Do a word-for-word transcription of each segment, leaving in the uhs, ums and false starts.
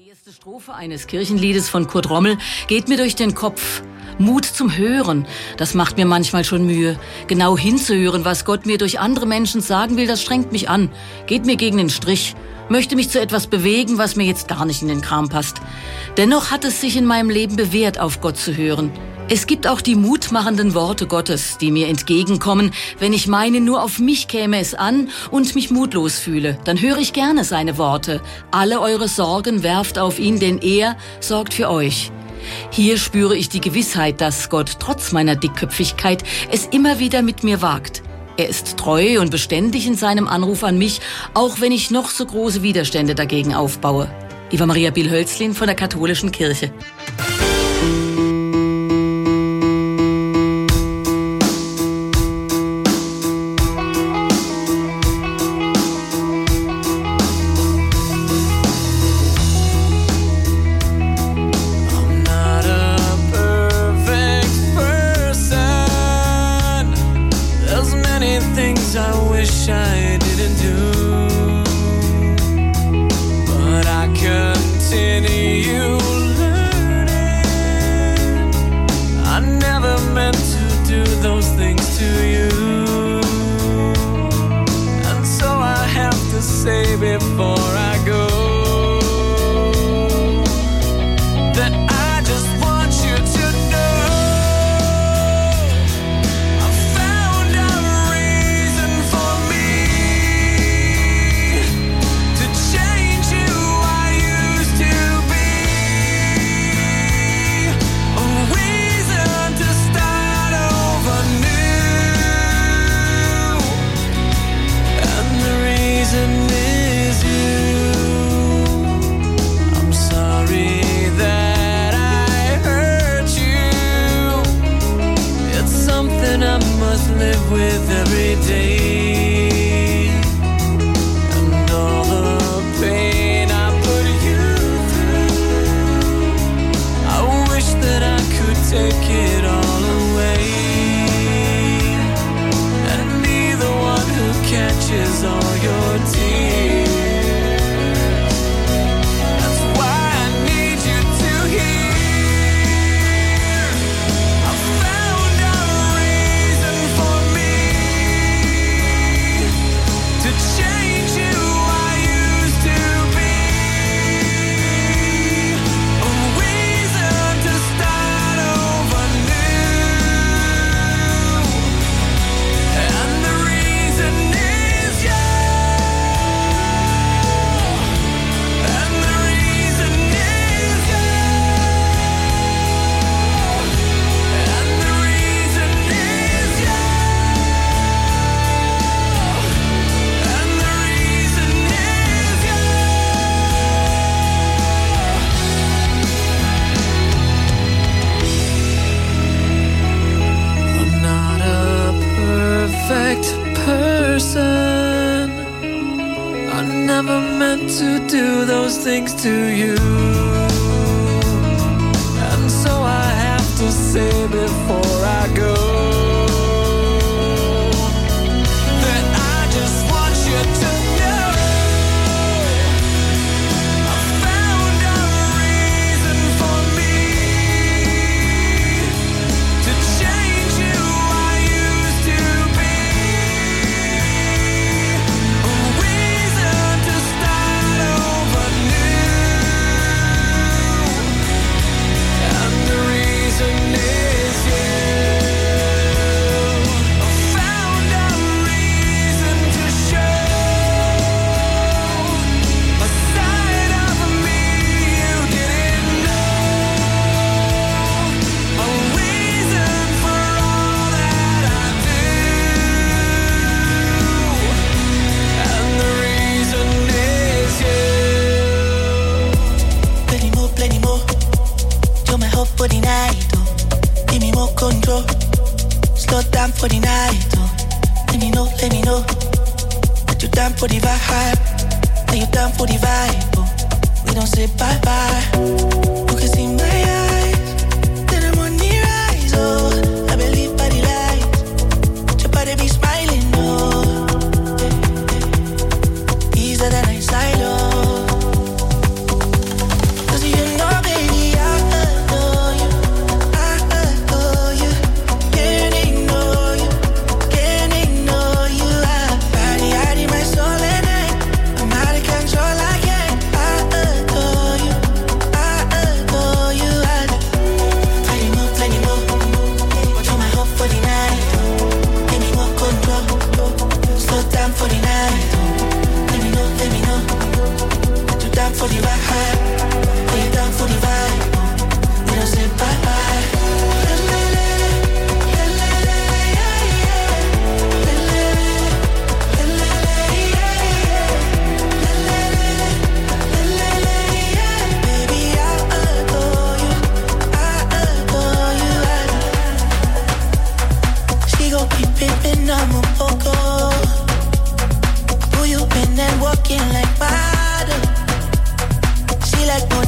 Die erste Strophe eines Kirchenliedes von Kurt Rommel geht mir durch den Kopf. Mut zum Hören, das macht mir manchmal schon Mühe. Genau hinzuhören, was Gott mir durch andere Menschen sagen will, das strengt mich an, geht mir gegen den Strich, möchte mich zu etwas bewegen, was mir jetzt gar nicht in den Kram passt. Dennoch hat es sich in meinem Leben bewährt, auf Gott zu hören. Es gibt auch die mutmachenden Worte Gottes, die mir entgegenkommen, wenn ich meine, nur auf mich käme es an und mich mutlos fühle. Dann höre ich gerne seine Worte. Alle eure Sorgen werft auf ihn, denn er sorgt für euch. Hier spüre ich die Gewissheit, dass Gott trotz meiner Dickköpfigkeit es immer wieder mit mir wagt. Er ist treu und beständig in seinem Anruf an mich, auch wenn ich noch so große Widerstände dagegen aufbaue. Eva Maria Biel-Hölzlin von der Katholischen Kirche.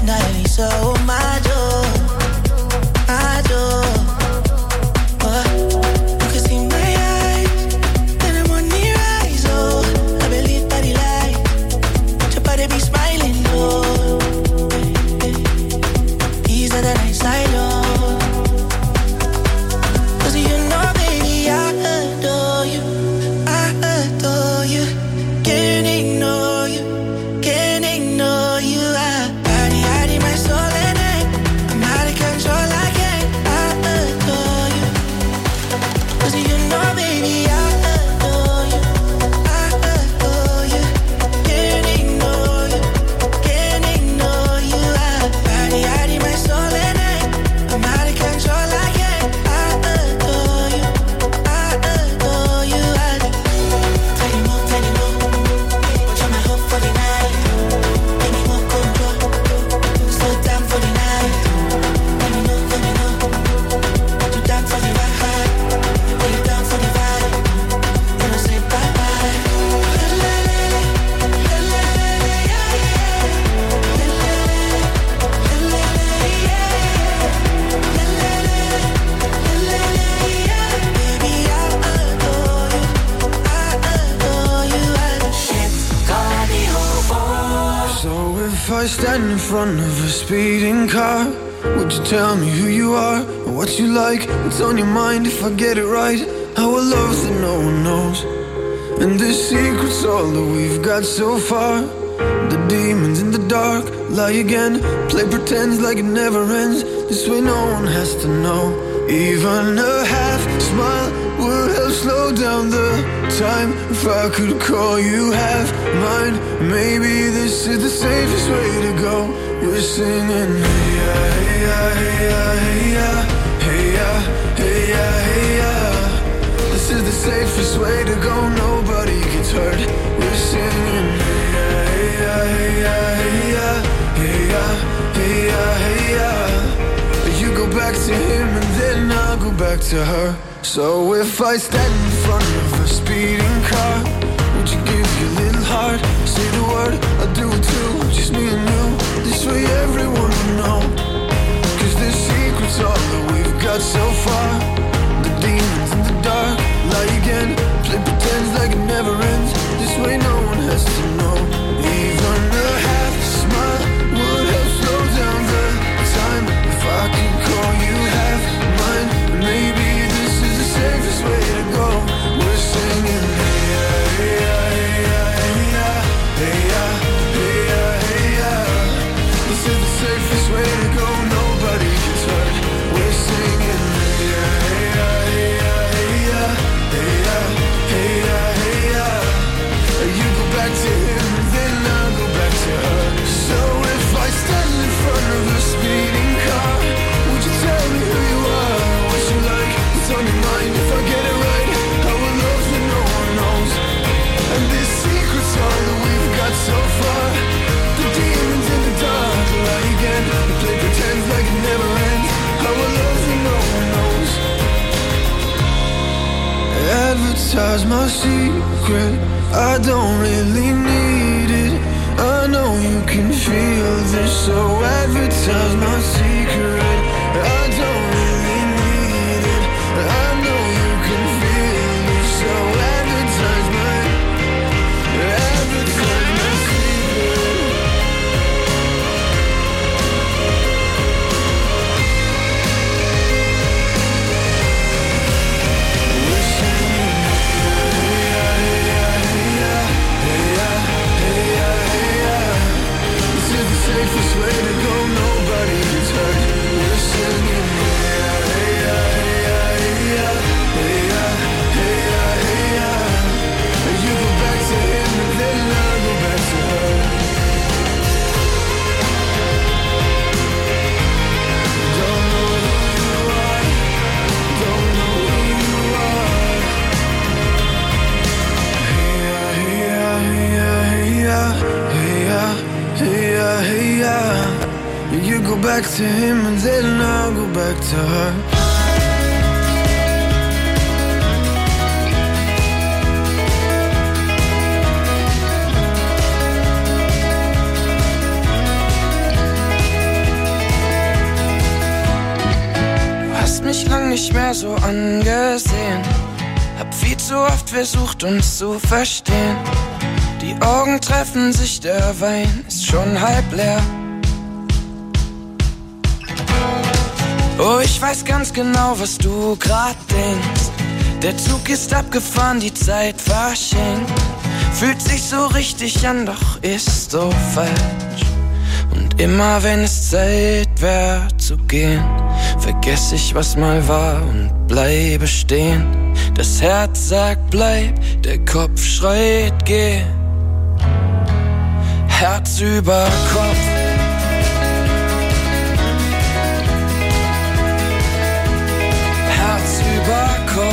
finally saw my door, my door. Oh, you can see my eyes, then I'm on the rise. Oh, I believe by the light, your body be smiling. Oh, these are the nights I love. 'Cause you know, baby, I adore you, I adore you. Can't ignore you, can't ignore you. I body, hiding my soul in it. I'm out of control, I can't. I adore you. 'Cause you know, baby, I adore you, I adore you. Can't ignore you, can't ignore you. I body, hiding my soul in it. I'm out of control, I can't. I adore you, I adore you. I do. Tiny more, tiny more. You're my hope for the night. Give me more control. Slow down for the night. Let me know, let me know. You down for the ride. Are you down for the vibe? You don't say bye bye. La la la la la la la yeah yeah. La la la la la yeah yeah. La la la la la yeah. Baby, I adore you, I adore you. I shit, got me over. So if I stand in front of a speeding car, would you tell me who you are or what you like? What's on your mind if I get it right? Our love that no one knows, and this secret's all that we've got so far. The demons in the dark lie again, play pretend like it never ends. This way no one has to know. Even a half smile would help slow down the time. If I could call you half mine, maybe this is the safest way to go. We're singing hey ya, hey ya, hey ya, hey ya, hey ya, hey ya, hey ya. This is the safest way to go, nobody gets hurt. We're singing hey ya, hey ya, hey ya, hey ya, hey ya, hey ya, hey ya. You go back to him and then I'll go back to her. So if I stand in front of a speeding car, would you give your little heart? Say the word, I'll do it too. Just me and you, this way everyone will know. 'Cause this secret's all that we've got so far. The demons in the dark lie again, play pretend like it never ends. This way no one has to know. Even a half smile would help slow down the time. If I could call you half mine, maybe this is the safest way to go. We're singing hey ya, hey ya, hey ya, hey ya, hey ya, hey ya, hey ya. This is the safest way to go, nobody gets hurt. We're singing hey ya, hey ya, hey ya, hey ya, hey ya, hey ya, hey ya. You go back to him and then I'll go back to her. So if I stand in front of a speeding car, would you tell me who you are, what you like, what's on your mind? If I get it right, I will love that no one knows. And this secret's all that we've got so far. The demons in the dark lie again, they play pretend like it never ends. I will love that no one knows. Advertise my secret, I don't really need it. I know you can feel this, so advertise my secret. I don't really need it. I know you can feel this, so advertise my, advertise my secret. We're singing hey ya, hey ya, hey ya, hey ya, hey ya, hey ya. This is the safest way to go, nobody gets hurt. We're singing hey ya, hey ya, hey ya, hey ya, hey ya, hey ya, hey ya. You go back to him and then I'll go back to her. Don't know who you are, don't know who you are. Hey ya, hey ya, hey ya, hey ya, hey ya, hey ya, hey ya. You go back to him and then I'll go back to her. lang nicht mehr so angesehen. Hab viel zu oft versucht, uns zu verstehen. Die Augen treffen sich, der Wein ist schon halb leer. Oh, ich weiß ganz genau, was du grad denkst. Der Zug ist abgefahren, die Zeit verschenkt. Fühlt sich so richtig an, doch ist so falsch. Und immer wenn es Zeit wär zu gehen, vergess ich, was mal war und bleibe stehen. Das Herz sagt bleib, der Kopf schreit geh. Herz über Kopf. Herz über Kopf.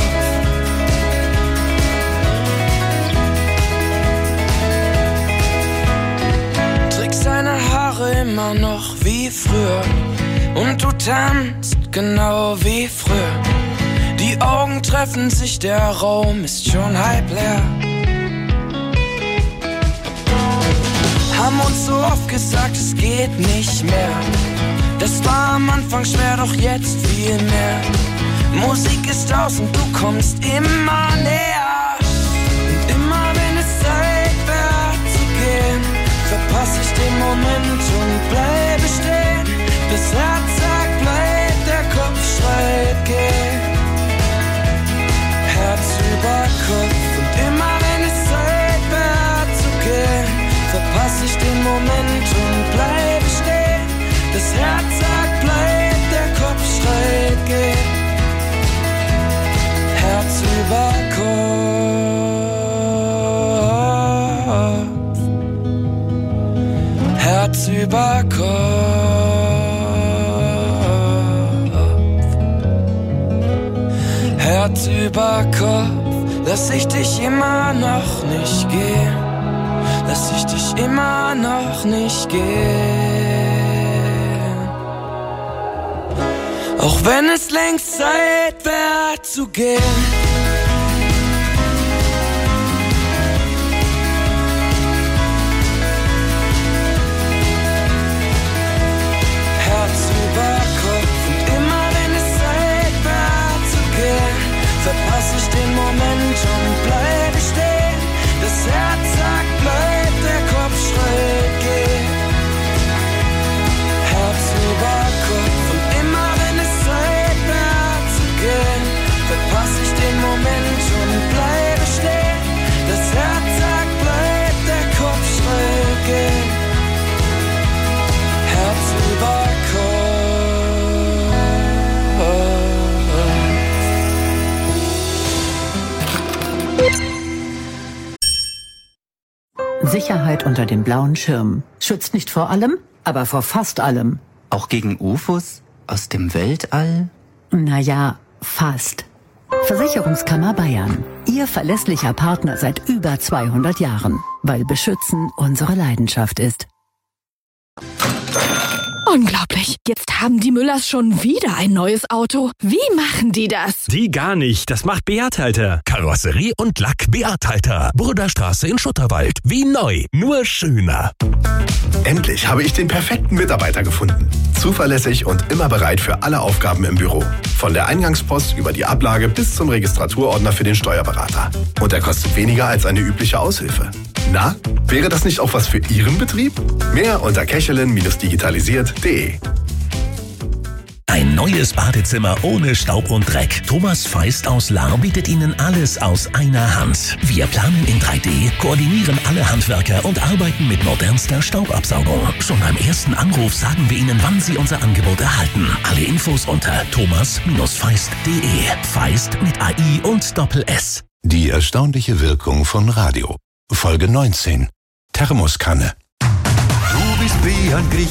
Trägst deine Haare immer noch wie früher und du tanzt genau wie früher. Die Augen treffen sich, der Raum ist schon halb leer. Haben uns so oft gesagt, es geht nicht mehr. Das war am Anfang schwer, doch jetzt viel mehr. Musik ist aus und du kommst immer näher. Und immer wenn es Zeit wär zu gehen, verpass ich den Moment und bleibe stehen. Das Herz sagt bleib, der Kopf schreit geh. Herz über Kopf. Und immer wenn es Zeit wär zu gehen, verpass ich den Moment und bleibe stehen. Das Herz sagt bleib, der Kopf schreit geh. Herz über Kopf. Herz über Kopf. Herz über Kopf. Lass ich dich immer noch nicht gehen. Lass ich dich immer noch nicht gehen. Auch wenn es längst Zeit wär zu gehen. Herz über Kopf. Und immer wenn es Zeit wär zu gehen, verpass ich den Moment und bleibe stehen. Das Herz sagt bleib, der Kopf schreit geh. Herz über Kopf. Und immer wenn es Zeit wär zu gehen, verpass ich den Moment und bleibe stehen. Das Herz sagt bleib, der Kopf schreit geh. Herz über Kopf. Sicherheit unter dem blauen Schirm. Schützt nicht vor allem, aber vor fast allem. Auch gegen U F Os aus dem Weltall? Naja, fast. Versicherungskammer Bayern. Ihr verlässlicher Partner seit über zweihundert Jahren. Weil Beschützen unsere Leidenschaft ist. Unglaublich. Jetzt haben die Müllers schon wieder ein neues Auto. Wie machen die das? Die gar nicht. Das macht Beat Halter. Karosserie und Lack Beat Halter. Burderstraße in Schutterwald. Wie neu. Nur schöner. Endlich habe ich den perfekten Mitarbeiter gefunden. Zuverlässig und immer bereit für alle Aufgaben im Büro. Von der Eingangspost über die Ablage bis zum Registraturordner für den Steuerberater. Und er kostet weniger als eine übliche Aushilfe. Na, wäre das nicht auch was für Ihren Betrieb? Mehr unter kechelin digitalisiert punkt de. Ein neues Badezimmer ohne Staub und Dreck. Thomas Feist aus Lahr bietet Ihnen alles aus einer Hand. Wir planen in drei D, koordinieren alle Handwerker und arbeiten mit modernster Staubabsaugung. Schon beim ersten Anruf sagen wir Ihnen, wann Sie unser Angebot erhalten. Alle Infos unter thomas feist punkt de. Feist mit A I und Doppel-S. Die erstaunliche Wirkung von Radio. Folge neunzehn. Thermoskanne. Du bist wie ein Griech.